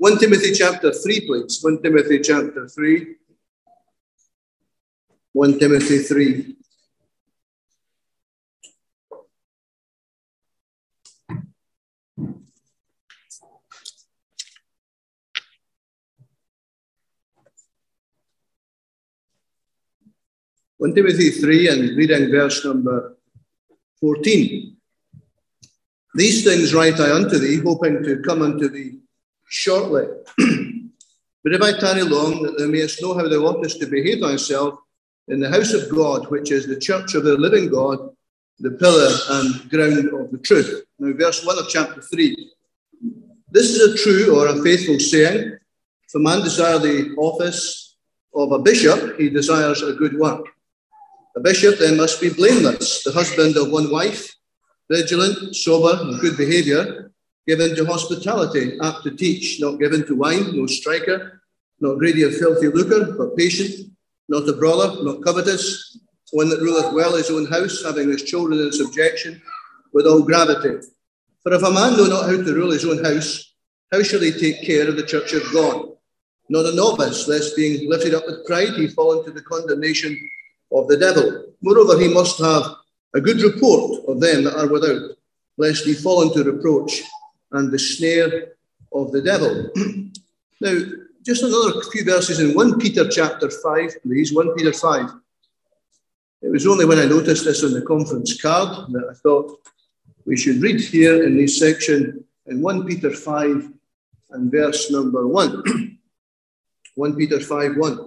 1 Timothy chapter 3, please. 1 Timothy chapter 3. 1 Timothy 3. One Timothy 3 and reading verse number 14. These things write I unto thee, hoping to come unto thee shortly. But if I tarry long, that thou mayest know how thou oughtest to behave thyself in the house of God, which is the church of the living God, the pillar and ground of the truth. Now, verse 1 of chapter 3. This is a true or a faithful saying. If a man desire the office of a bishop, he desires a good work. A bishop then must be blameless, the husband of one wife, vigilant, sober, and good behaviour, given to hospitality, apt to teach, not given to wine, no striker, not greedy of filthy lucre, but patient, not a brawler, not covetous, one that ruleth well his own house, having his children in subjection, with all gravity. For if a man know not how to rule his own house, how shall he take care of the church of God? Not a novice, lest being lifted up with pride, he fall into the condemnation of the devil. Moreover, he must have a good report of them that are without, lest he fall into reproach and the snare of the devil. Now, just another few verses in 1 Peter chapter 5, please. 1 Peter 5. It was only when I noticed this on the conference card that I thought we should read here in this section in 1 Peter 5 and verse number 1. 1 Peter 5, 1.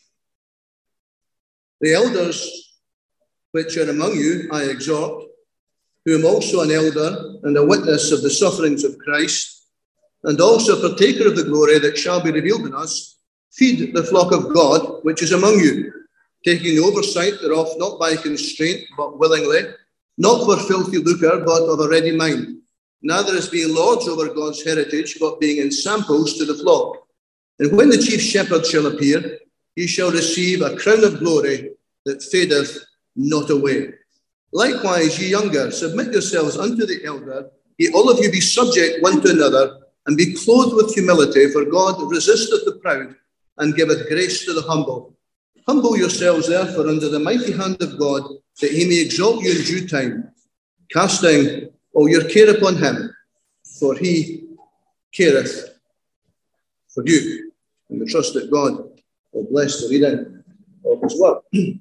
The elders which are among you I exhort, who am also an elder and a witness of the sufferings of Christ, and also a partaker of the glory that shall be revealed in us, feed the flock of God which is among you, taking the oversight thereof not by constraint, but willingly, not for filthy lucre, but of a ready mind, neither as being lords over God's heritage, but being ensamples to the flock. And when the chief shepherd shall appear, ye shall receive a crown of glory that fadeth not away. Likewise, ye younger, submit yourselves unto the elder, ye all of you be subject one to another, and be clothed with humility, for God resisteth the proud, and giveth grace to the humble. Humble yourselves therefore under the mighty hand of God, that he may exalt you in due time, casting all your care upon him, for he careth for you. And we trust that God will bless the reading of his word.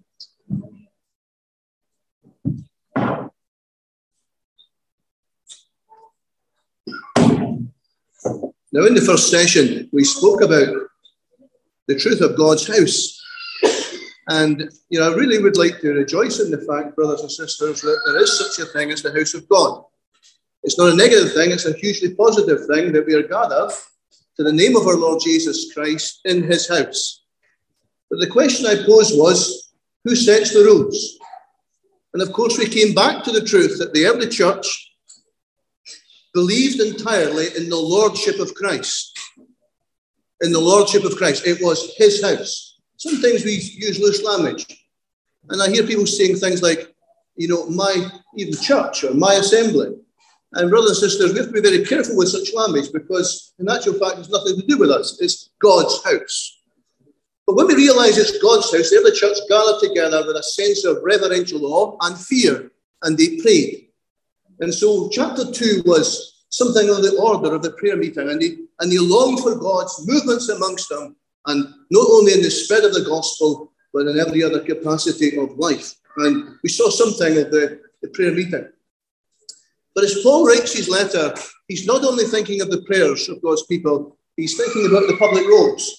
Now, in the first session, we spoke about the truth of God's house. And, I really would like to rejoice in the fact, brothers and sisters, that there is such a thing as the house of God. It's not a negative thing, it's a hugely positive thing that we are gathered to the name of our Lord Jesus Christ in his house. But the question I posed was, who sets the rules? And of course, we came back to the truth that the early church believed entirely in the lordship of Christ. In the lordship of Christ. It was his house. Sometimes we use loose language. And I hear people saying things like, my even church or my assembly. And brothers and sisters, we have to be very careful with such language because in actual fact, it's nothing to do with us. It's God's house. But when we realize it's God's house, the early church gathered together with a sense of reverential awe and fear, and they prayed. And so chapter 2 was something on the order of the prayer meeting, and they longed for God's movements amongst them, and not only in the spread of the gospel, but in every other capacity of life. And we saw something of the prayer meeting. But as Paul writes his letter, he's not only thinking of the prayers of God's people, he's thinking about the public robes.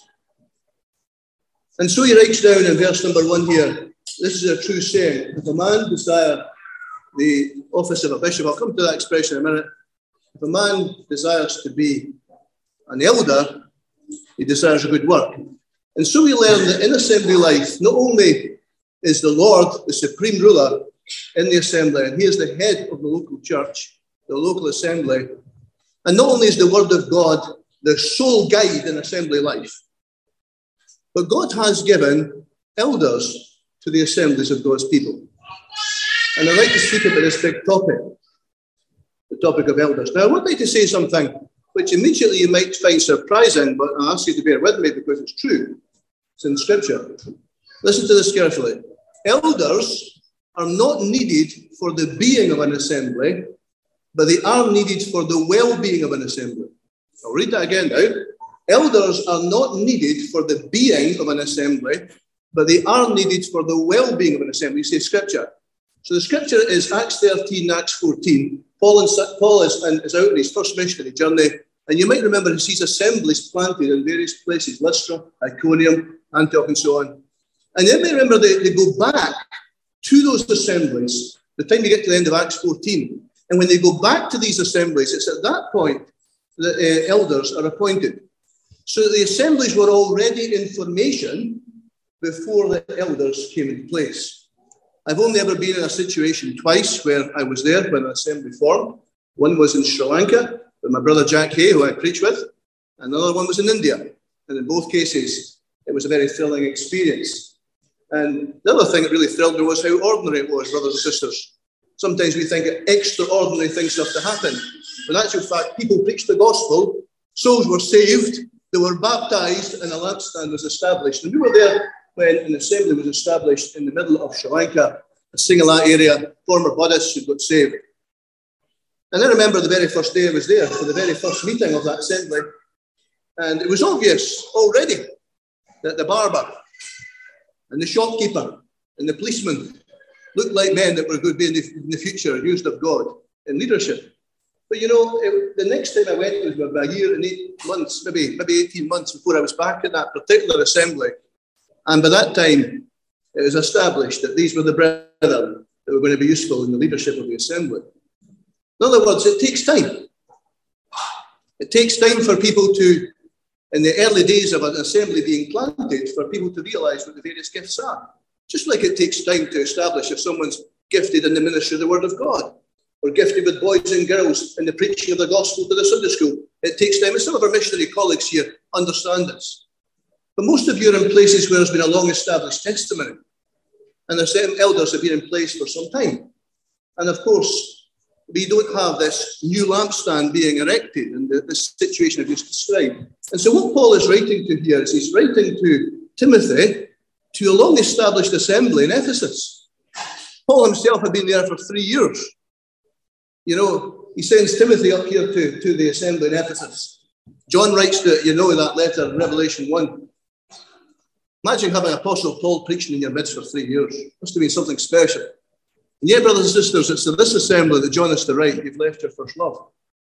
And so he writes down in verse number 1 here, this is a true saying, if a man desire the office of a bishop, I'll come to that expression in a minute. If a man desires to be an elder, he desires a good work. And so we learn that in assembly life, not only is the Lord the supreme ruler in the assembly, and he is the head of the local church, the local assembly, and not only is the word of God the sole guide in assembly life, but God has given elders to the assemblies of God's people. And I'd like to speak about this big topic, the topic of elders. Now, I would like to say something which immediately you might find surprising, but I ask you to bear with me because it's true. It's in Scripture. Listen to this carefully. Elders are not needed for the being of an assembly, but they are needed for the well-being of an assembly. I'll read that again now. Elders are not needed for the being of an assembly, but they are needed for the well-being of an assembly. You say Scripture. So the Scripture is Acts 13, Acts 14. Paul is out on his first missionary journey, and you might remember he sees assemblies planted in various places, Lystra, Iconium, Antioch, and so on. And you may remember they go back to those assemblies, the time you get to the end of Acts 14. And when they go back to these assemblies, it's at that point that elders are appointed. So the assemblies were already in formation before the elders came into place. I've only ever been in a situation twice where I was there when an assembly formed. One was in Sri Lanka with my brother Jack Hay, who I preach with, and another one was in India. And in both cases, it was a very thrilling experience. And the other thing that really thrilled me was how ordinary it was, brothers and sisters. Sometimes we think extraordinary things have to happen. In actual fact, people preached the gospel, souls were saved, they were baptized, and a lampstand was established. And we were there when an assembly was established in the middle of Sri Lanka, a Sinhala area, former Buddhists who got saved. And I remember the very first day I was there for the very first meeting of that assembly. And it was obvious already that the barber and the shopkeeper and the policeman looked like men that were going to be in the future used of God in leadership. But you know, the next time I went was about a year and 8 months, maybe 18 months before I was back at that particular assembly. And by that time, it was established that these were the brethren that were going to be useful in the leadership of the assembly. In other words, it takes time. It takes time for people to, in the early days of an assembly being planted, for people to realize what the various gifts are. Just like it takes time to establish if someone's gifted in the ministry of the Word of God, or gifted with boys and girls in the preaching of the gospel to the Sunday school. It takes time, and some of our missionary colleagues here understand this. But most of you are in places where there's been a long-established testimony, and the same elders have been in place for some time. And of course, we don't have this new lampstand being erected in this situation I've just described. And so what Paul is writing to here is he's writing to Timothy, to a long-established assembly in Ephesus. Paul himself had been there for 3 years. You know, he sends Timothy up here to the assembly in Ephesus. John writes that, you know, that letter in Revelation 1. Imagine having Apostle Paul preaching in your midst for 3 years. Must have been something special. And yet, brothers and sisters, it's to this assembly that John has to write, you've left your first love.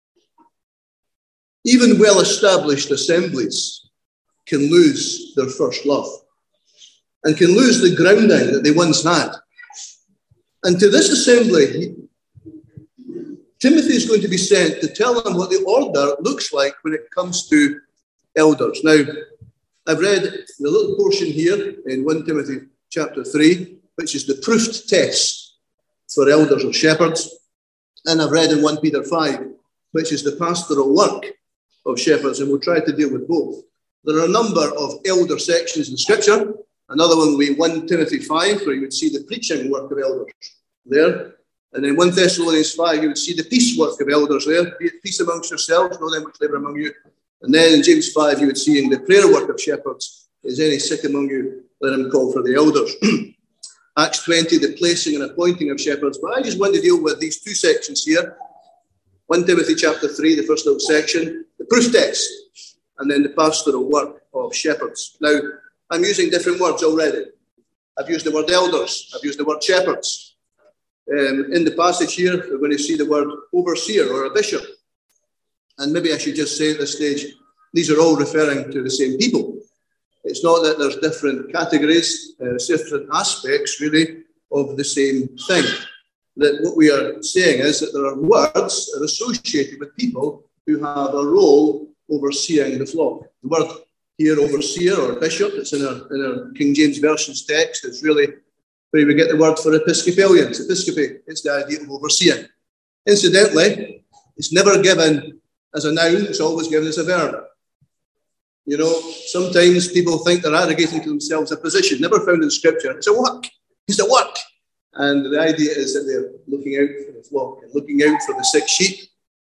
Even well-established assemblies can lose their first love and can lose the grounding that they once had. And to this assembly, Timothy is going to be sent to tell them what the order looks like when it comes to elders. Now, I've read the little portion here in 1 Timothy chapter 3, which is the proofed test for elders or shepherds. And I've read in 1 Peter 5, which is the pastoral work of shepherds, and we'll try to deal with both. There are a number of elder sections in Scripture. Another one will be 1 Timothy 5, where you would see the preaching work of elders there. And in 1 Thessalonians 5, you would see the peace work of elders there. Be at peace amongst yourselves, know them which labour among you. And then in James 5, you would see in the prayer work of shepherds, is any sick among you, let him call for the elders. Acts 20, the placing and appointing of shepherds. But I just want to deal with these two sections here. 1 Timothy chapter 3, the first little section, the proof test, and then the pastoral work of shepherds. Now, I'm using different words already. I've used the word elders. I've used the word shepherds. In the passage here, we're going to see the word overseer or a bishop. And maybe I should just say at this stage, these are all referring to the same people. It's not that there's different categories, different aspects, really, of the same thing. That what we are saying is that there are words that are associated with people who have a role overseeing the flock. The word here, overseer or bishop, it's in our King James Version's text. It's really where we get the word for Episcopalians. Episcope, it's the idea of overseeing. Incidentally, it's never given as a noun, it's always given as a verb. You know, sometimes people think they're arrogating to themselves a position, never found in Scripture. It's a work. It's a work. And the idea is that they're looking out for the flock and looking out for the sick sheep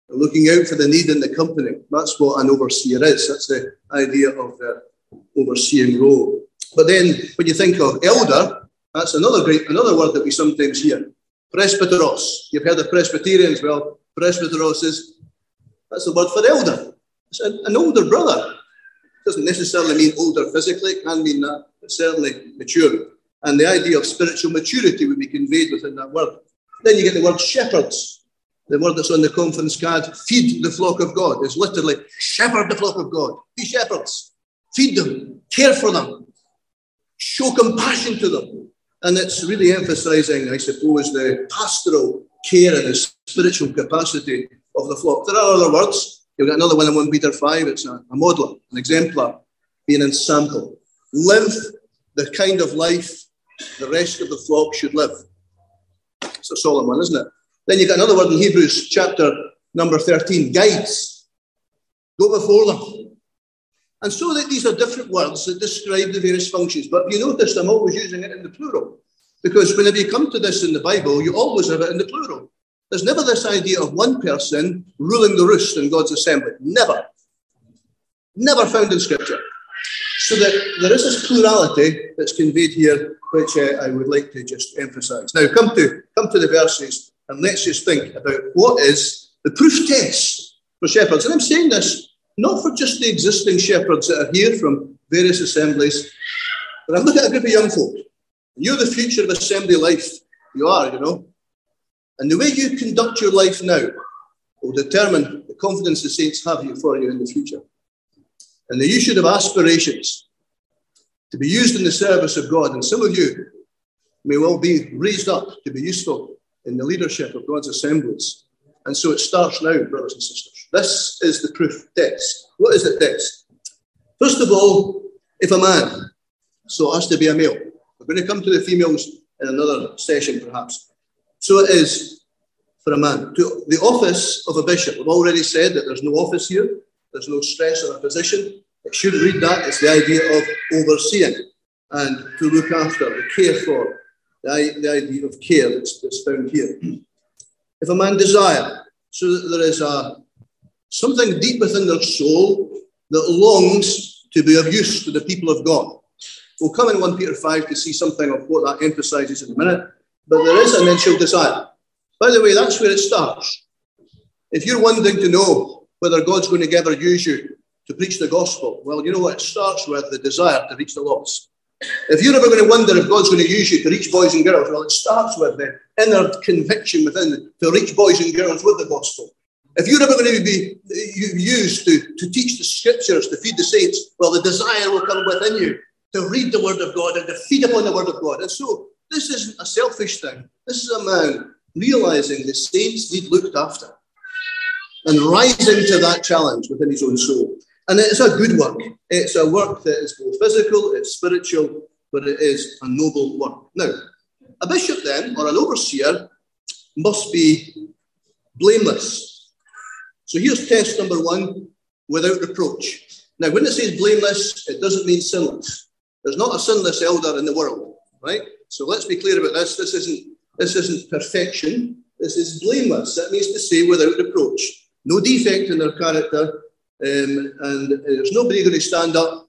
looking out for the need in the company. That's what an overseer is. That's the idea of the overseeing role. But then when you think of elder, that's another word that we sometimes hear. Presbyteros. You've heard of Presbyterians. Well, presbyteros that's the word for elder. It's an older brother. It doesn't necessarily mean older physically. It can mean that, but certainly mature. And the idea of spiritual maturity would be conveyed within that word. Then you get the word shepherds. The word that's on the conference card, feed the flock of God, is literally shepherd the flock of God. Be shepherds. Feed them. Care for them. Show compassion to them. And it's really emphasizing, I suppose, the pastoral care and the spiritual capacity of the flock. There are other words. You've got another one in 1 Peter 5. It's a modeler, an exemplar, being an sample. Live the kind of life the rest of the flock should live. It's a solemn one, isn't it? Then you've got another word in Hebrews chapter number 13, guides. Go before them. And so that these are different words that describe the various functions. But you notice I'm always using it in the plural. Because whenever you come to this in the Bible, you always have it in the plural. There's never this idea of one person ruling the roost in God's assembly. Never. Never found in Scripture. So that there is this plurality that's conveyed here, which I would like to just emphasize. Now, come to the verses, and let's just think about what is the proof test for shepherds. And I'm saying this not for just the existing shepherds that are here from various assemblies, but I'm looking at a group of young folk. You're the future of assembly life. You are, you know. And the way you conduct your life now will determine the confidence the saints have for you in the future. And that you should have aspirations to be used in the service of God. And some of you may well be raised up to be useful in the leadership of God's assemblies. And so it starts now, brothers and sisters. This is the proof test. What is the test? First of all, if a man, so it has to be a male. We're going to come to the females in another session, perhaps. So it is for a man. To the office of a bishop. We've already said that there's no office here. There's no stress on a position. It should read that. It's the idea of overseeing and to look after, to care for. The idea of care that's found here. If a man desire, so that there is something deep within their soul that longs to be of use to the people of God. We'll come in 1 Peter 5 to see something of what that emphasizes in a minute. But there is an initial desire. By the way, that's where it starts. If you're wanting to know whether God's going to ever use you to preach the gospel, well, you know what? It starts with the desire to reach the lost. If you're ever going to wonder if God's going to use you to reach boys and girls, well, it starts with the inner conviction within to reach boys and girls with the gospel. If you're ever going to be used to teach the scriptures, to feed the saints, well, the desire will come within you to read the word of God and to feed upon the word of God. And so this isn't a selfish thing. This is a man realizing the saints need looked after and rising to that challenge within his own soul. And it's a good work. It's a work that is both physical, it's spiritual, but it is a noble work. Now, a bishop then, or an overseer, must be blameless. So here's test number 1, without reproach. Now, when it says blameless, it doesn't mean sinless. There's not a sinless elder in the world, right? So let's be clear about this. This isn't perfection. This is blameless. That means to say without reproach. No defect in their character. And there's nobody going to stand up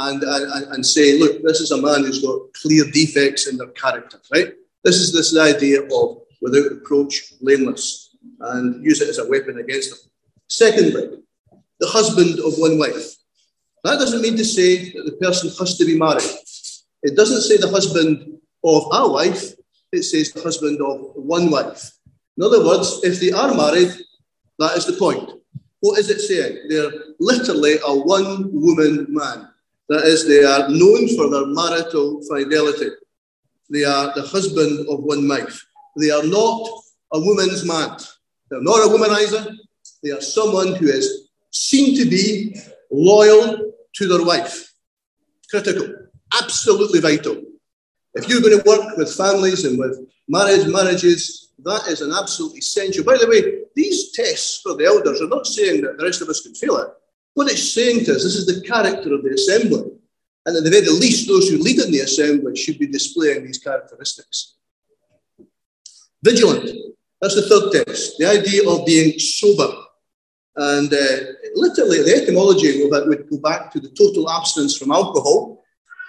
and say, look, this is a man who's got clear defects in their character, right? This is this idea of without reproach, blameless, and use it as a weapon against them. Secondly, the husband of one wife. That doesn't mean to say that the person has to be married. It doesn't say the husband of a wife. It says the husband of one wife. In other words, if they are married, that is the point. What is it saying? They're literally a one-woman man. That is, they are known for their marital fidelity. They are the husband of one wife. They are not a woman's man. They're not a womanizer. They are someone who is seen to be loyal to their wife. Critical. Absolutely vital. If you're going to work with families and with marriages, that is an absolute essential. By the way, these tests for the elders are not saying that the rest of us can fail it. What it's saying to us, this is the character of the assembly. And at the very least, those who lead in the assembly should be displaying these characteristics. Vigilant. That's the third test. The idea of being sober. And literally, the etymology would go back to the total abstinence from alcohol.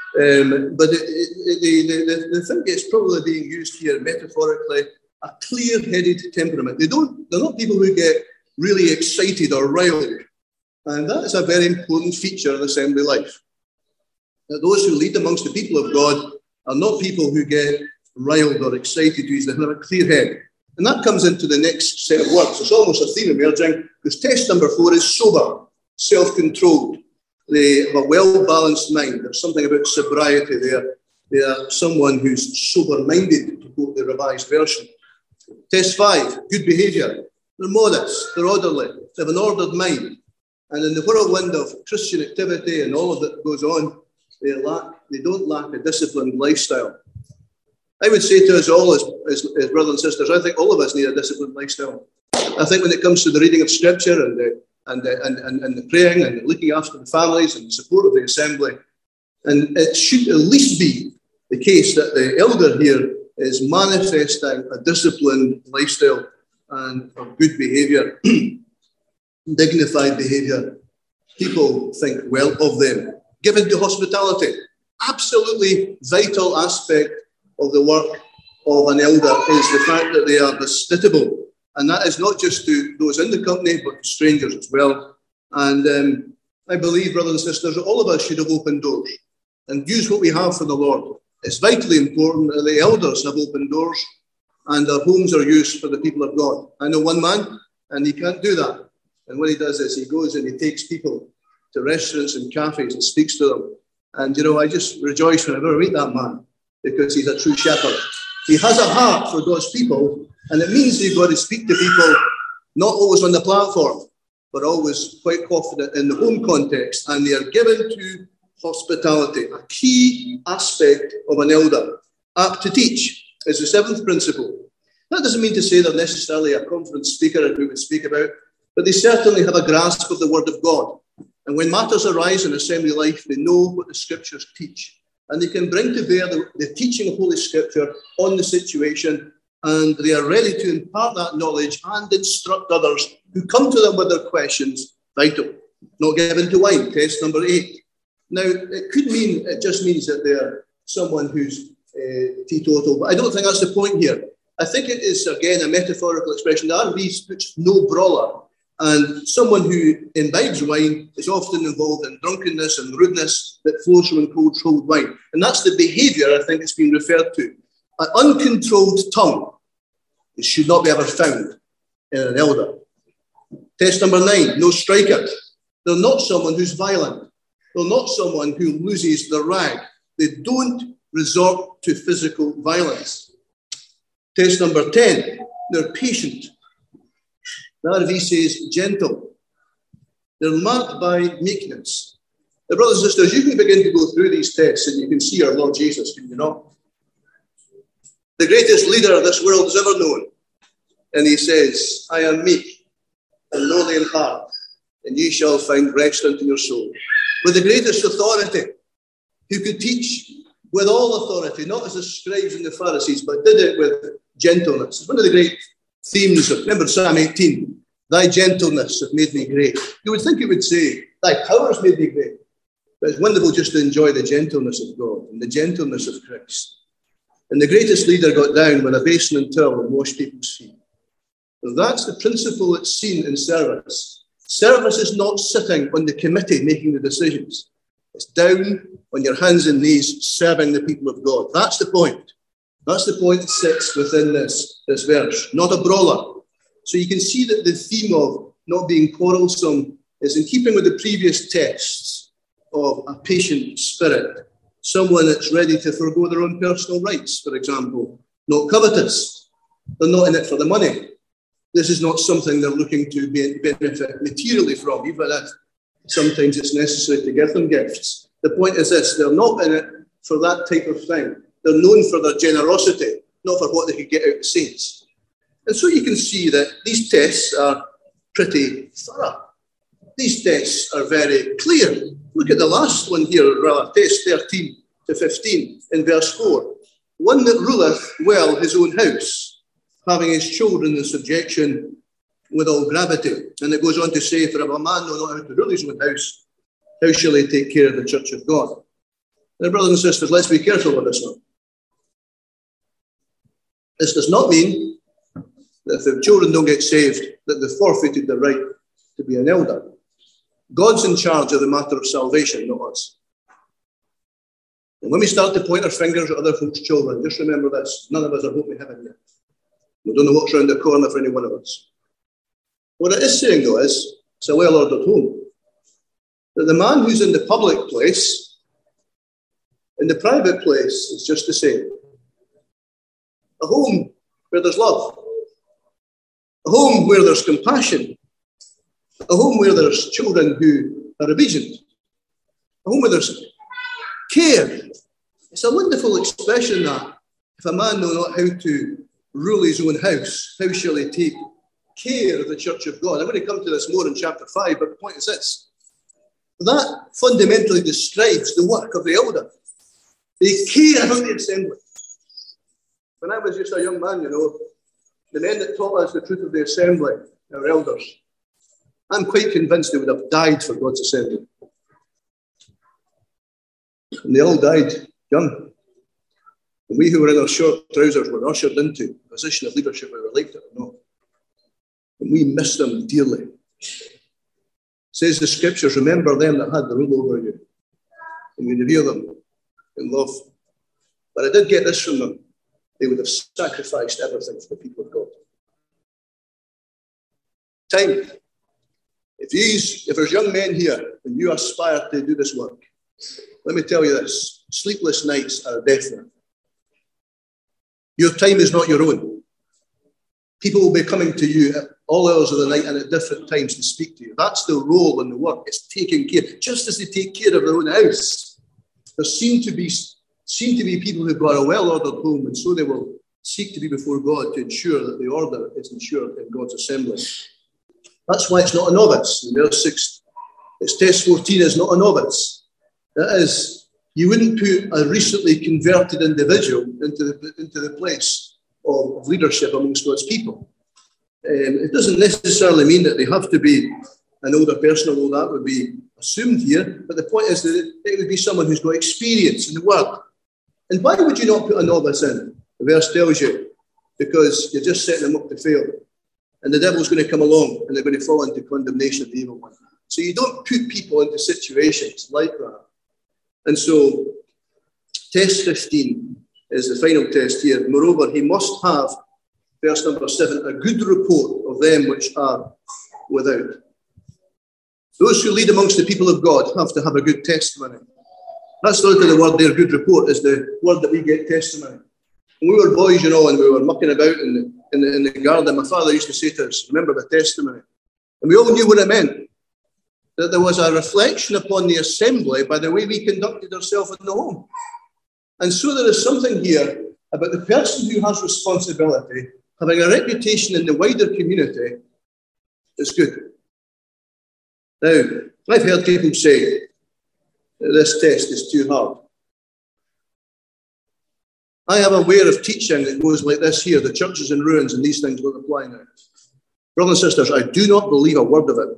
But the thing is probably being used here metaphorically, a clear-headed temperament. They're not people who get really excited or riled. And that is a very important feature of assembly life. That those who lead amongst the people of God are not people who get riled or excited, they have a clear head. And that comes into the next set of words. It's almost a theme emerging, because test number 4 is sober, self-controlled. They have a well-balanced mind. There's something about sobriety there. They are someone who's sober-minded, to quote the Revised Version. Test 5, good behaviour. They're modest, they're orderly, they have an ordered mind. And in the whirlwind of Christian activity and all of that goes on, they don't lack a disciplined lifestyle. I would say to us all as brothers and sisters, I think all of us need a disciplined lifestyle. I think when it comes to the reading of Scripture and the praying and looking after the families and the support of the assembly, and it should at least be the case that the elder here is manifesting a disciplined lifestyle and of good behaviour, dignified behaviour. People think well of them. Given to hospitality, absolutely vital aspect of the work of an elder is the fact that they are hospitable. And that is not just to those in the company, but to strangers as well. And I believe, brothers and sisters, that all of us should have open doors and use what we have for the Lord. It's vitally important that the elders have open doors and their homes are used for the people of God. I know one man, and he can't do that. And what he does is he goes and he takes people to restaurants and cafes and speaks to them. And, I just rejoice whenever I meet that man, because he's a true shepherd. He has a heart for God's people, and it means you've got to speak to people, not always on the platform, but always quite confident in the home context, and they are given to hospitality, a key aspect of an elder. Apt to teach is the 7th principle. That doesn't mean to say they're necessarily a conference speaker as we would speak about, but they certainly have a grasp of the Word of God. And when matters arise in assembly life, they know what the Scriptures teach. And they can bring to bear the teaching of Holy Scripture on the situation, and they are ready to impart that knowledge and instruct others who come to them with their questions. Vital. Not given to wine, test number 8. Now, it just means that they're someone who's teetotal, but I don't think that's the point here. I think it is, again, a metaphorical expression. The RV puts no brawler, and someone who imbibes wine is often involved in drunkenness and rudeness that flows from uncontrolled wine. And that's the behaviour I think it's been referred to. An uncontrolled tongue, it should not be ever found in an elder. Test number 9, no striker. They're not someone who's violent. They're not someone who loses their rag. They don't resort to physical violence. Test number 10, they're patient. The RV says gentle. They're marked by meekness. Now, brothers and sisters, you can begin to go through these tests and you can see our Lord Jesus, can you not? The greatest leader this world has ever known. And he says, I am meek and lowly in heart, and ye shall find rest unto your soul. With the greatest authority, who could teach with all authority, not as the scribes and the Pharisees, but did it with gentleness. It's one of the great themes of, remember Psalm 18, thy gentleness hath made me great. You would think it would say, thy power has made me great. But it's wonderful just to enjoy the gentleness of God and the gentleness of Christ. And the greatest leader got down with a basin and towel and washed people's feet. And that's the principle that's seen in service. Service is not sitting on the committee making the decisions. It's down on your hands and knees serving the people of God. That's the point. That's the point that sits within this verse, not a brawler. So you can see that the theme of not being quarrelsome is in keeping with the previous texts of a patient spirit, someone that's ready to forgo their own personal rights, for example, not covetous. They're not in it for the money. This is not something they're looking to benefit materially from, even if sometimes it's necessary to give them gifts. The point is this, they're not in it for that type of thing. They're known for their generosity, not for what they could get out of the saints. And so you can see that these tests are pretty thorough. These tests are very clear. Look at the last one here, rather, test 13 to 15 in verse 4. One that ruleth well his own house, having his children in subjection, with all gravity. And it goes on to say, for if a man know not how to rule his own house, how shall he take care of the church of God? Now, brothers and sisters, let's be careful with this one. This does not mean that if the children don't get saved, that they've forfeited the right to be an elder. God's in charge of the matter of salvation, not us. And when we start to point our fingers at other folks' children, just remember this: none of us are hoping to heaven yet. We don't know what's around the corner for any one of us. What it is saying, though, is it's a well-ordered home. That the man who's in the public place, in the private place, is just the same. A home where there's love. A home where there's compassion. A home where there's children who are obedient. A home where there's care. It's a wonderful expression that if a man know not how to rule his own house, how shall he take care of the church of God? I'm going to come to this more in chapter 5, but the point is this. That fundamentally describes the work of the elder. They care about the assembly. When I was just a young man, the men that taught us the truth of the assembly, our elders, I'm quite convinced they would have died for God's assembly. And they all died young. And we who were in our short trousers were ushered into a position of leadership, whether we liked it or not. And we miss them dearly. Says the scriptures, remember them that had the rule over you. And we revere them in love. But I did get this from them. They would have sacrificed everything for the people of God. Time. If there's young men here and you aspire to do this work, let me tell you this. Sleepless nights are definite. Your time is not your own. People will be coming to you at all hours of the night and at different times to speak to you. That's the role in the work. It's taking care. Just as they take care of their own house, there seem to be people who've got a well-ordered home, and so they will seek to be before God to ensure that the order is ensured in God's assembly. That's why it's not a novice. In verse 6, it's test 14 is not a novice. That is, you wouldn't put a recently converted individual into the place of leadership amongst God's people. It doesn't necessarily mean that they have to be an older person, although that would be assumed here. But the point is that it would be someone who's got experience in the work. And why would you not put a novice in? The verse tells you, because you're just setting them up to fail. And the devil's going to come along and they're going to fall into condemnation of the evil one. So you don't put people into situations like that. And so test 15 is the final test here. Moreover, he must have, verse number 7, a good report of them which are without. Those who lead amongst the people of God have to have a good testimony. That's the look of the word there, good report, is the word that we get, testimony. When we were boys, and we were mucking about in the garden, my father used to say to us, remember the testimony. And we all knew what it meant. That there was a reflection upon the assembly by the way we conducted ourselves in the home. And so there is something here about the person who has responsibility having a reputation in the wider community is good. Now, I've heard people say that this test is too hard. I am aware of teaching that goes like this here, the church is in ruins and these things don't apply now. Brothers and sisters, I do not believe a word of it.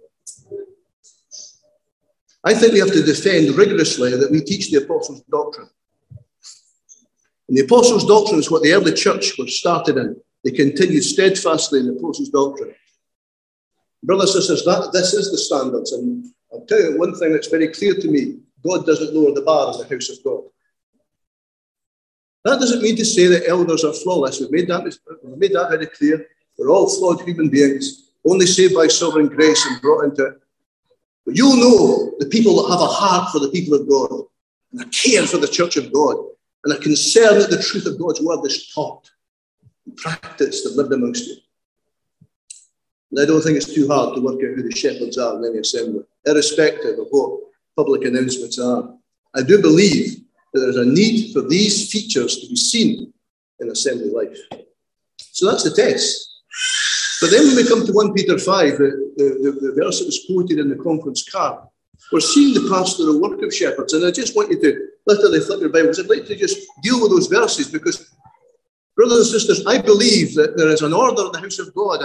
I think we have to defend rigorously that we teach the Apostles' doctrine. And the Apostles' doctrine is what the early church was started in. They continued steadfastly in the Apostles' doctrine. Brothers and sisters, this is the standards. And I'll tell you one thing that's very clear to me. God doesn't lower the bar in the house of God. That doesn't mean to say that elders are flawless. We've made that very clear. We're all flawed human beings, only saved by sovereign grace and brought into it. But you'll know the people that have a heart for the people of God, and a care for the church of God, and a concern that the truth of God's word is taught, and practiced, and lived amongst you. And I don't think it's too hard to work out who the shepherds are in any assembly, irrespective of what public announcements are. I do believe that there's a need for these features to be seen in assembly life. So that's the test. But then when we come to 1 Peter 5, the verse that was quoted in the conference card, we're seeing the pastoral work of shepherds. And I just want you to literally flip your Bibles. I'd like to just deal with those verses because, brothers and sisters, I believe that there is an order in the house of God. And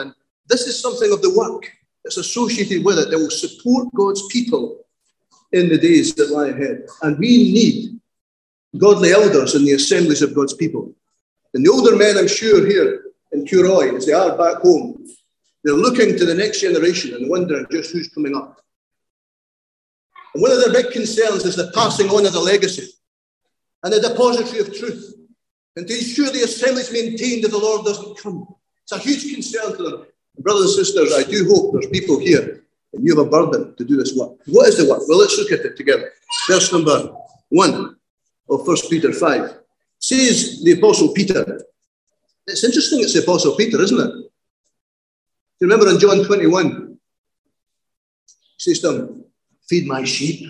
this is something of the work that's associated with it that will support God's people in the days that lie ahead. And we need godly elders in the assemblies of God's people. And the older men, I'm sure, here in Curoi, as they are back home, they're looking to the next generation and wondering just who's coming up. And one of their big concerns is the passing on of the legacy and the depository of truth, and to ensure the assembly is maintained if the Lord doesn't come. It's a huge concern to them. Brothers and sisters, I do hope there's people here and you have a burden to do this work. What is the work? Well, let's look at it together. Verse number 1 of 1 Peter 5 says the Apostle Peter. It's interesting it's the Apostle Peter, isn't it? You remember in John 21, he says to him, feed my sheep,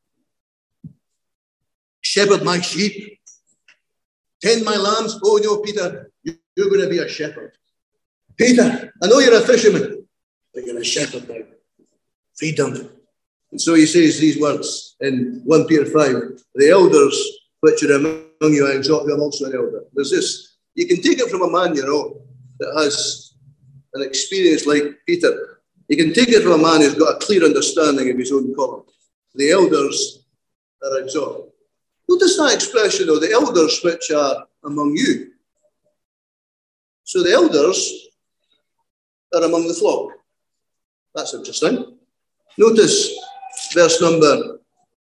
shepherd my sheep, tend my lambs. Oh no, Peter, you're going to be a shepherd. Peter, I know you're a fisherman, but you're a shepherd now. Feed them. And so he says these words in 1 Peter 5, the elders which are among you, I exhort you, I'm also an elder. There's this, you can take it from a man, that has an experience like Peter. You can take it from a man who's got a clear understanding of his own calling. The elders are exhorted. Notice that expression, though, the elders which are among you. So the elders are among the flock. That's interesting. Notice verse number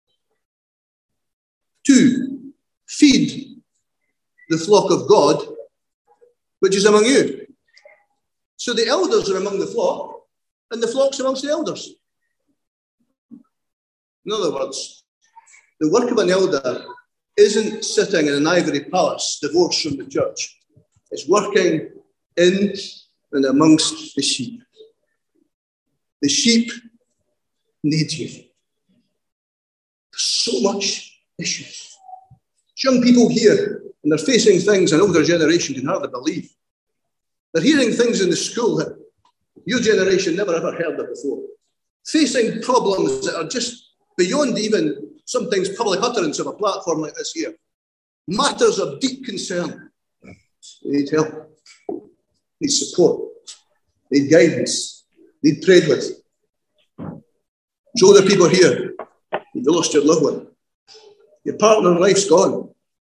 2. Feed the flock of God, which is among you. So the elders are among the flock, and the flock's amongst the elders. In other words, the work of an elder isn't sitting in an ivory palace divorced from the church. It's working in and amongst the sheep. The sheep need you. There's so much issues. Young people here, and they're facing things an older generation can hardly believe. They're hearing things in the school that your generation never ever heard of before. Facing problems that are just beyond even sometimes public utterance of a platform like this here. Matters of deep concern. They need help. They need support. They need guidance. They need prayed with. There's older people here. You've lost your loved one. Your partner in life's gone.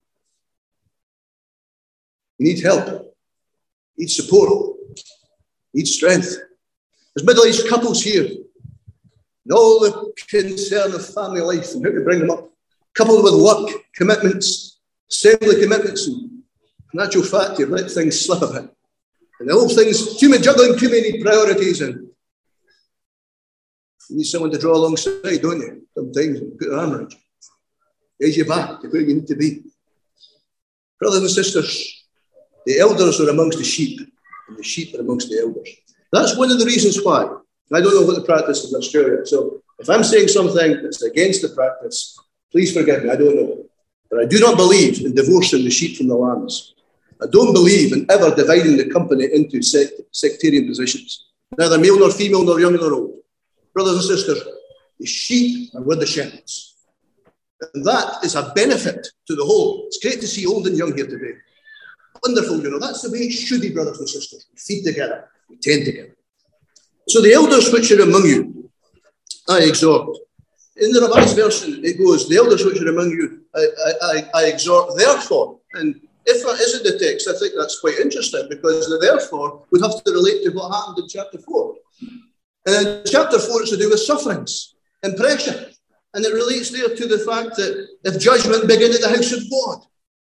You need help. You need support. You need strength. There's middle-aged couples here. And all the concern of family life and how to bring them up. Coupled with work, commitments, assembly commitments. And in actual fact, you've let things slip a bit. And the whole thing's juggling too many priorities. And you need someone to draw alongside, don't you? Sometimes put an arm around you. Raise you back to where you need to be. Brothers and sisters, the elders are amongst the sheep, and the sheep are amongst the elders. That's one of the reasons why. I don't know what the practice is in Australia, so if I'm saying something that's against the practice, please forgive me, I don't know. But I do not believe in divorcing the sheep from the lambs. I don't believe in ever dividing the company into sectarian positions, neither male nor female, nor young nor old. Brothers and sisters, the sheep are with the shepherds. And that is a benefit to the whole. It's great to see old and young here today. Wonderful, that's the way it should be, brothers and sisters. We feed together, we tend together. So the elders which are among you, I exhort. In the Revised Version, it goes, the elders which are among you, I exhort, therefore. And if that isn't the text, I think that's quite interesting, because the therefore would have to relate to what happened in chapter 4. And in chapter 4, it's to do with sufferings and pressure. And it relates there to the fact that if judgment begin at the house of God.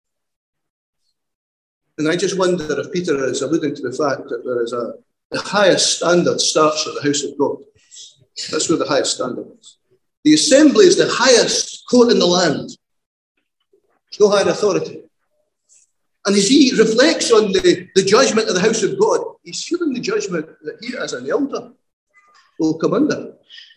And I just wonder if Peter is alluding to the fact that there is the highest standard starts at the house of God. That's where the highest standard is. The assembly is the highest court in the land. There's no higher authority. And as he reflects on the judgment of the house of God, he's feeling the judgment that he as an elder will come under.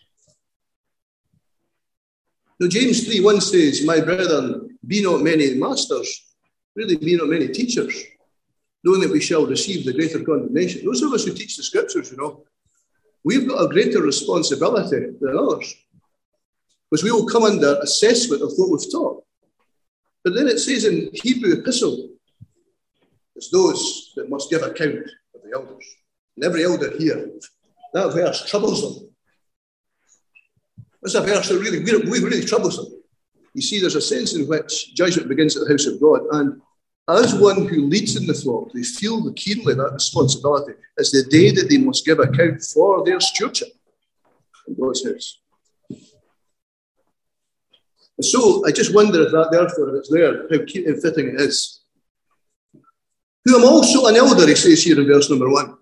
Now, James 3:1 says, my brethren, be not many masters, really be not many teachers, knowing that we shall receive the greater condemnation. Those of us who teach the scriptures, we've got a greater responsibility than others, because we will come under assessment of what we've taught. But then it says in Hebrew epistle, it's those that must give account of the elders. And every elder here, that verse troubles them. It's a verse that really troubles them. You see, there's a sense in which judgment begins at the house of God. And as one who leads in the flock, they feel keenly that responsibility as the day that they must give account for their stewardship in God's house. And so I just wonder if that, therefore, if it's there, how cute and fitting it is. Who am also an elder, he says here in verse number 1.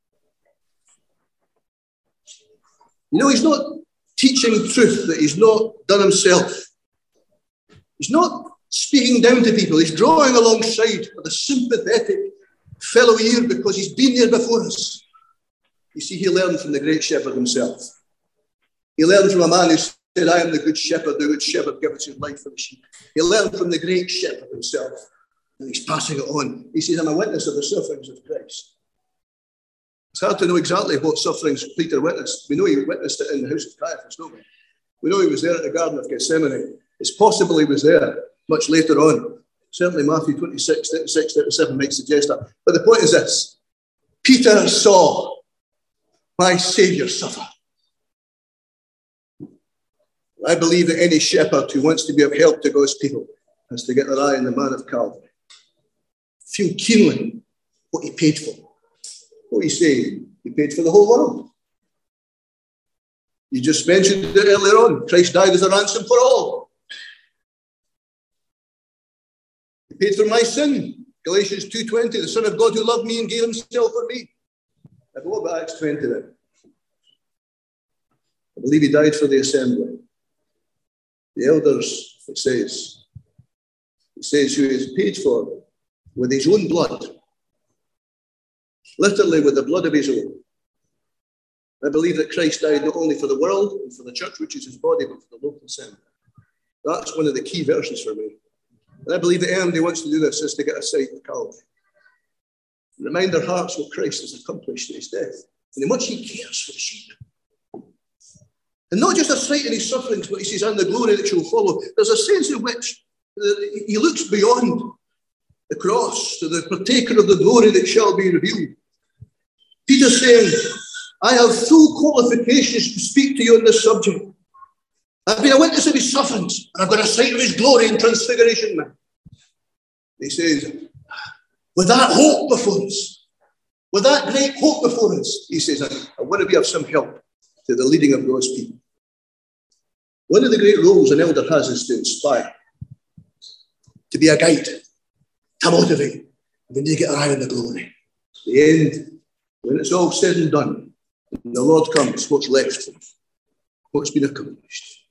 You know, he's not teaching truth that he's not done himself. He's not speaking down to people. He's drawing alongside with a sympathetic fellow ear because he's been there before us. You see, he learned from the great shepherd himself. He learned from a man who said, I am the good shepherd gives his life for the sheep. He learned from the great shepherd himself, and he's passing it on. He says, I'm a witness of the sufferings of Christ. It's hard to know exactly what sufferings Peter witnessed. We know he witnessed it in the house of Caiaphas, don't we? We know he was there at the Garden of Gethsemane. It's possible he was there much later on. Certainly Matthew 26, 36, 37 might suggest that. But the point is this. Peter saw my Saviour suffer. I believe that any shepherd who wants to be of help to God's people has to get their eye on the man of Calvary. Feel keenly what he paid for. What he's saying, he paid for the whole world. You just mentioned it earlier on. Christ died as a ransom for all. He paid for my sin. Galatians 2:20, the Son of God who loved me and gave himself for me. I go about Acts 20 then. I believe he died for the assembly. The elders, it says who is paid for with his own blood. Literally with the blood of his own. I believe that Christ died not only for the world and for the church, which is his body, but for the local assembly. That's one of the key verses for me. And I believe that anybody wants to do this is to get a sight of Calvary. Remind their hearts what Christ has accomplished in his death and how much he cares for the sheep. And not just a sight in his sufferings, but he says, and the glory that shall follow. There's a sense in which he looks beyond the cross to the partaker of the glory that shall be revealed. Peter's saying, I have full qualifications to speak to you on this subject. I've been a witness of his sufferings, and I've got a sight of his glory and transfiguration now. He says, with that hope before us, with that great hope before us, he says, I want to be of some help to the leading of God's people. One of the great roles an elder has is to inspire, to be a guide, to motivate, and then to get our eye on the glory. The end, when it's all said and done, and the Lord comes, what's left, what's been accomplished.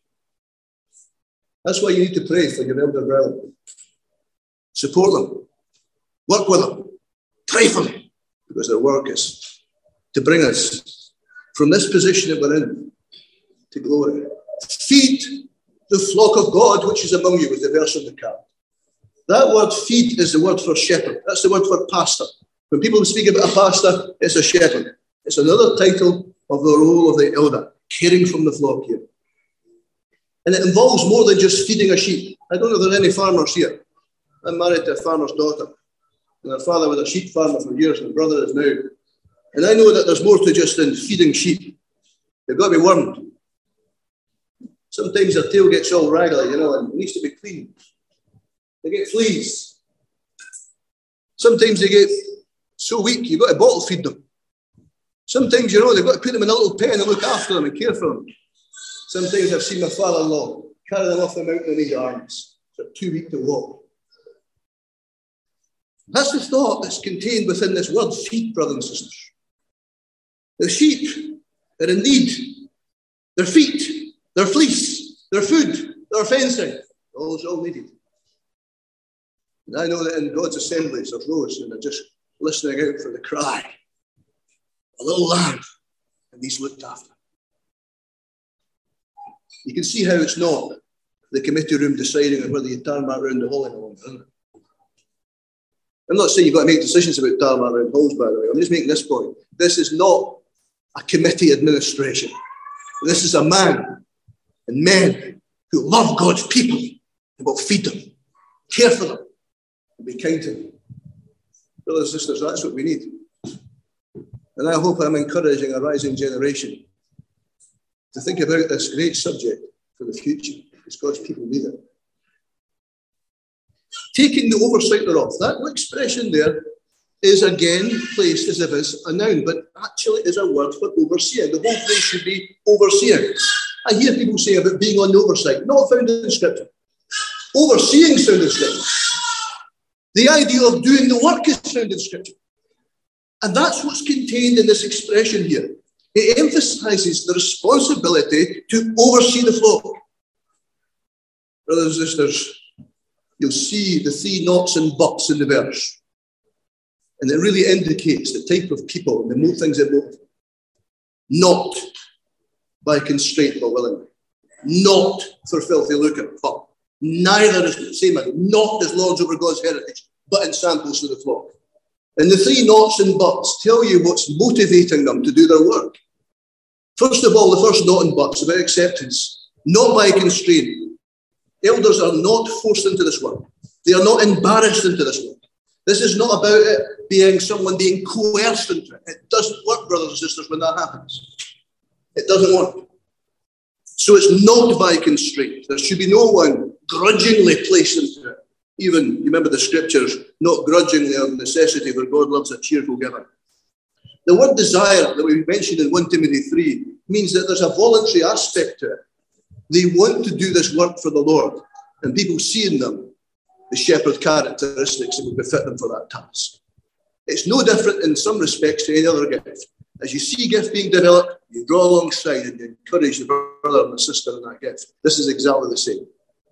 That's why you need to pray for your elder brethren. Support them. Work with them. Pray for them. Because their work is to bring us from this position that we're in to glory. Feed the flock of God which is among you, was the verse on the card. That word feed is the word for shepherd. That's the word for pastor. When people speak about a pastor, it's a shepherd. It's another title of the role of the elder, caring from the flock here. And it involves more than just feeding a sheep. I don't know if there are any farmers here. I'm married to a farmer's daughter. And her father was a sheep farmer for years, and her brother is now. And I know that there's more to just than feeding sheep. They've got to be wormed. Sometimes their tail gets all raggedy, and it needs to be cleaned. They get fleas. Sometimes they get so weak, you've got to bottle feed them. Sometimes, they've got to put them in a little pen and look after them and care for them. Sometimes I've seen my father-in-law carry them off the mountain in his arms. They're too weak to walk. That's the thought that's contained within this word, feed, brothers and sisters. The sheep are in need. Their feet, their fleece, their food, their fencing, all is all needed. And I know that in God's assemblies there's those who are just listening out for the cry. A little lamb, and he's looked after. You can see how it's not the committee room deciding on whether you tarmac around the hall any longer, isn't it? I'm not saying you've got to make decisions about tarmac around halls, by the way. I'm just making this point. This is not a committee administration. This is a man and men who love God's people and will feed them, care for them, and be kind to them. Brothers and sisters, that's what we need. And I hope I'm encouraging a rising generation to think about this great subject for the future, because God's people need it. Taking the oversight thereof. That expression there is again placed as if it's a noun, but actually is a word for overseeing. The whole place should be overseeing. I hear people say about being on the oversight, not found in Scripture. Overseeing is found in Scripture. The idea of doing the work is found in Scripture. And that's what's contained in this expression here. It emphasizes the responsibility to oversee the flock. Brothers and sisters, you'll see the 3 nots and buts in the verse. And it really indicates the type of people and the things that move. Not by constraint but willingly. Not for filthy lucre, but neither is the same as not as lords over God's heritage, but in samples to the flock. And the 3 nots and buts tell you what's motivating them to do their work. First of all, the first not and buts about acceptance. Not by constraint. Elders are not forced into this work. They are not embarrassed into this work. This is not about it being someone being coerced into it. It doesn't work, brothers and sisters, when that happens. It doesn't work. So it's not by constraint. There should be no one grudgingly placed into it. Even, you remember the scriptures, not grudgingly of necessity, for God loves a cheerful giver. The word desire that we mentioned in 1 Timothy 3 means that there's a voluntary aspect to it. They want to do this work for the Lord, and people see in them the shepherd characteristics that would befit them for that task. It's no different in some respects to any other gift. As you see gift being developed, you draw alongside and you encourage the brother and the sister in that gift. This is exactly the same.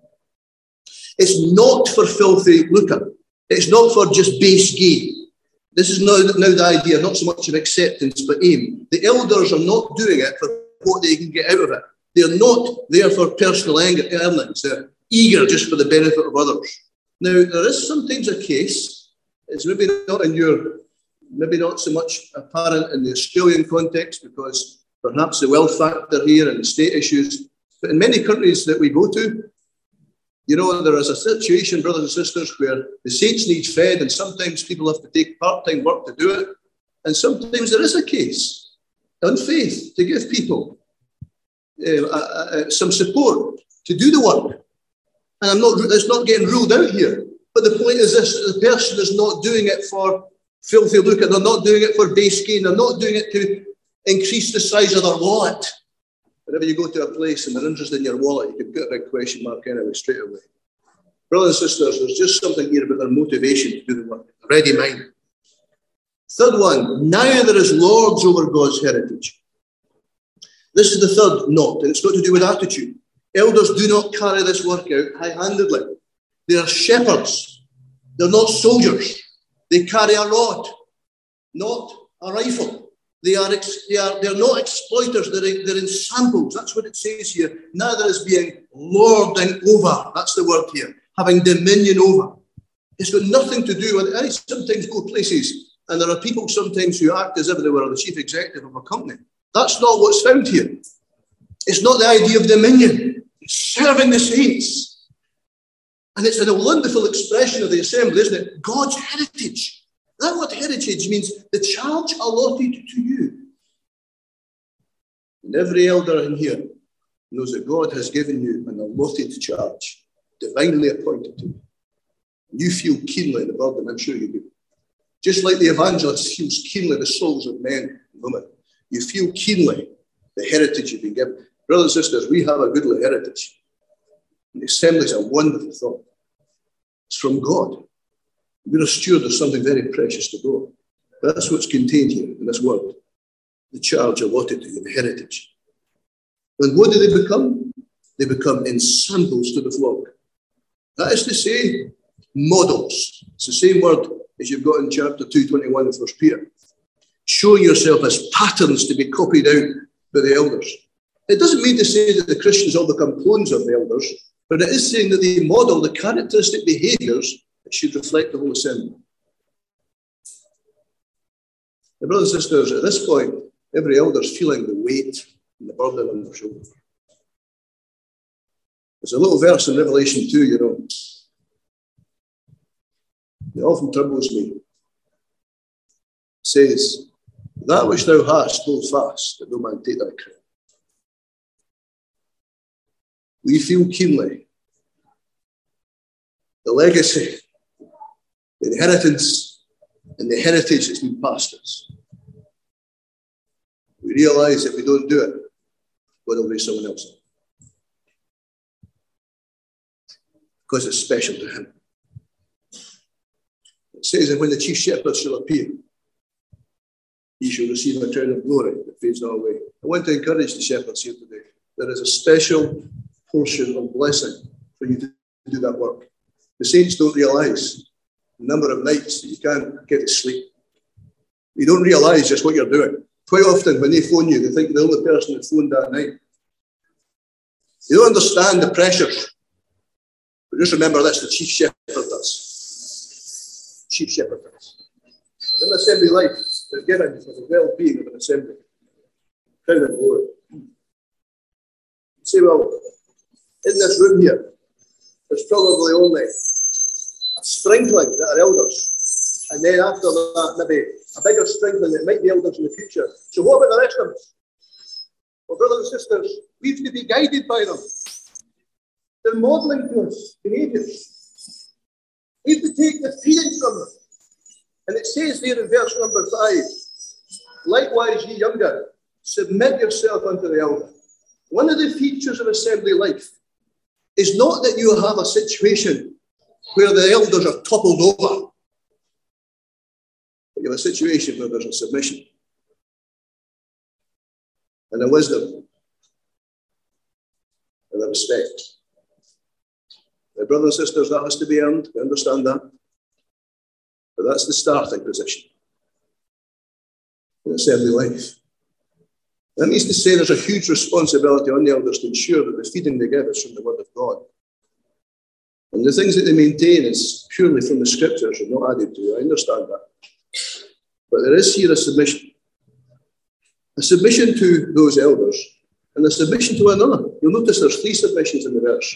It's not for filthy lucre. It's not for just base gain. This is now the idea, not so much of acceptance, but aim. The elders are not doing it for what they can get out of it. They're not there for personal earnings. They're eager just for the benefit of others. Now, there is sometimes a case, it's maybe not so much apparent in the Australian context, because perhaps the wealth factor here and the state issues, but in many countries that we go to, you know, there is a situation, brothers and sisters, where the saints need fed, and sometimes people have to take part-time work to do it. And sometimes there is a case on faith to give people some support to do the work. And it's not getting ruled out here. But the point is this: the person is not doing it for filthy lucre. They're not doing it for base gain. They're not doing it to increase the size of their wallet. Whenever you go to a place and they're interested in your wallet, you can put a big question mark anyway, straight away. Brothers and sisters, there's just something here about their motivation to do the work. A ready mind. Third one, neither is lords over God's heritage. This is the third note, and it's got to do with attitude. Elders do not carry this work out high-handedly. They are shepherds. They're not soldiers. They carry a rod, not a rifle. They're not exploiters. They're in samples. That's what it says here. Neither is being lording over. That's the word here. Having dominion over. It's got nothing to do with. I sometimes go places, and there are people sometimes who act as if they were the chief executive of a company. That's not what's found here. It's not the idea of dominion. It's serving the saints. And it's a wonderful expression of the assembly, isn't it? God's heritage. That word heritage means the charge allotted to you. And every elder in here knows that God has given you an allotted charge, divinely appointed to you. You feel keenly the burden, I'm sure you do. Just like the evangelist feels keenly the souls of men and women. You feel keenly the heritage you've been given. Brothers and sisters, we have a goodly heritage. And the assembly is a wonderful thought. It's from God. We're a steward of something very precious to God. That's what's contained here in this word. The charge allotted to you, the heritage. And what do they become? They become ensamples to the flock. That is to say, models. It's the same word as you've got in chapter 2:21 of 1 Peter. Showing yourself as patterns to be copied out by the elders. It doesn't mean to say that the Christians all become clones of the elders, but it is saying that they model the characteristic behaviours that should reflect the whole assembly. And brothers and sisters, at this point, every elder is feeling the weight and the burden on their shoulders. There's a little verse in Revelation 2, you know. It often troubles me. It says, That which thou hast, hold fast, that no man take thy crown. We feel keenly the legacy, the inheritance, and the heritage that's been passed us. We realise if we don't do it, God will raise someone else up. Because it's special to him. It says that when the chief shepherd shall appear, he shall receive a crown of glory that fades not away. I want to encourage the shepherds here today. There is a special portion of blessing for you to do that work. The saints don't realise the number of nights that you can't get to sleep. You don't realise just what you're doing. Quite often when they phone you, they think you're the only person that phoned that night. You don't understand the pressures. But just remember this, the chief shepherd does. Chief shepherd does. In assembly life, they're given for the well-being of an assembly. Crown of glory. You say, well, in this room here, there's probably only a sprinkling that are elders. And then after that, maybe a bigger sprinkling that might be elders in the future. So what about the rest of us? Well, brothers and sisters, we have to be guided by them. They're modelling to us behaviours. We have to take the feeding from them. And it says there in verse number 5, likewise, ye younger, submit yourself unto the elder. One of the features of assembly life is not that you have a situation where the elders are toppled over, but you have a situation where there's a submission and a wisdom and a respect. My brothers and sisters, that has to be earned. We understand that. But that's the starting position in assembly life. That means to say there's a huge responsibility on the elders to ensure that the feeding they give is from the Word of God. And the things that they maintain is purely from the Scriptures and not added to. I understand that. But there is here a submission. A submission to those elders and a submission to one another. You'll notice there's 3 submissions in the verse.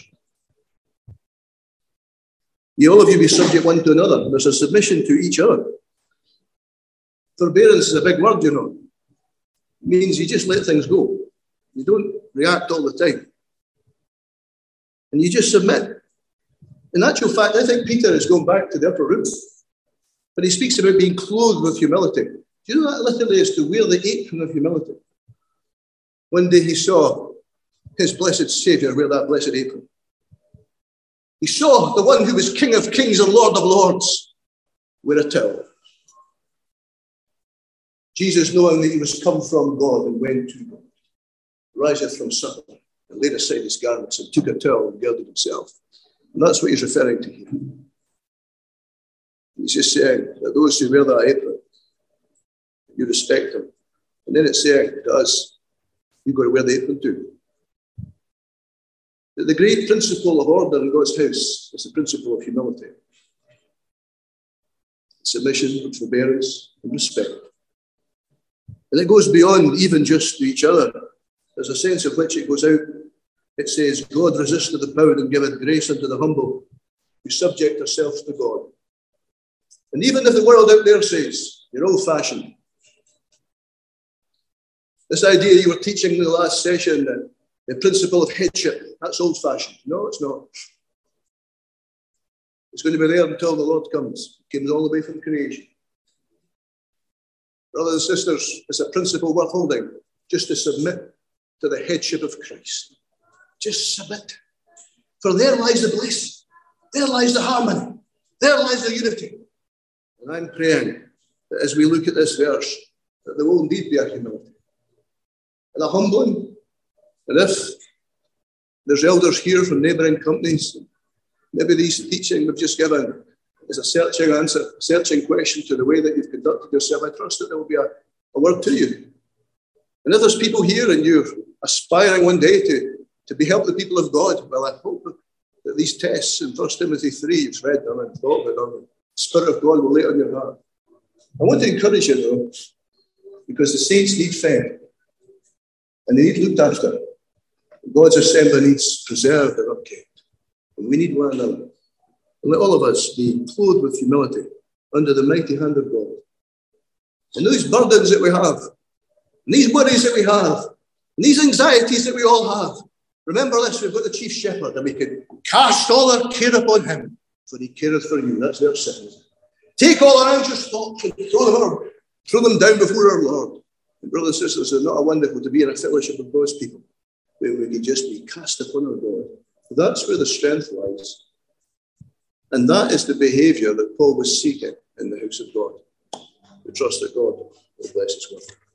You all of you be subject one to another. There's a submission to each other. Forbearance is a big word, you know. It means you just let things go. You don't react all the time. And you just submit. In actual fact, I think Peter is going back to the upper room. But he speaks about being clothed with humility. Do you know that literally is to wear the apron of humility? One day he saw his blessed Saviour wear that blessed apron. He saw the one who was King of Kings and Lord of Lords wear a towel. Jesus, knowing that he was come from God and went to God, riseth from supper and laid aside his garments and took a towel and girded himself. And that's what he's referring to here. He's just saying that those who wear that apron, you respect them. And then it's saying to us, you've got to wear the apron too. The great principle of order in God's house is the principle of humility. Submission, forbearance, and respect. And it goes beyond even just to each other. There's a sense of which it goes out. It says, God resisteth the proud and giveth grace unto the humble, who subject ourselves to God. And even if the world out there says, you're old-fashioned, this idea you were teaching in the last session, that the principle of headship, that's old-fashioned. No, it's not. It's going to be there until the Lord comes. It came all the way from creation. Brothers and sisters, it's a principle worth holding, just to submit to the headship of Christ. Just submit. For there lies the bliss. There lies the harmony. There lies the unity. And I'm praying that as we look at this verse, that there will indeed be a humility and a humbling. And if there's elders here from neighbouring companies, maybe these teaching we've just given is a searching answer, a searching question to the way that you've conducted yourself. I trust that there will be a word to you. And if there's people here and you're aspiring one day to be help the people of God, well, I hope that these tests in 1 Timothy 3, you've read them and thought about them, the Spirit of God will lay it on your heart. I want to encourage you, though, because the saints need fed and they need looked after. God's assembly needs preserved and upkept. And we need one another. And let all of us be clothed with humility under the mighty hand of God. And those burdens that we have, and these worries that we have, and these anxieties that we all have, remember this, we've got the chief shepherd, and we can cast all our care upon him, for he careth for you. That's what it says. Take all our anxious thoughts and throw them down before our Lord. And brothers and sisters, it's not wonderful to be in a fellowship with God's people, where we can just be cast upon our God. That's where the strength lies. And that is the behaviour that Paul was seeking in the house of God. We trust that God will bless his word.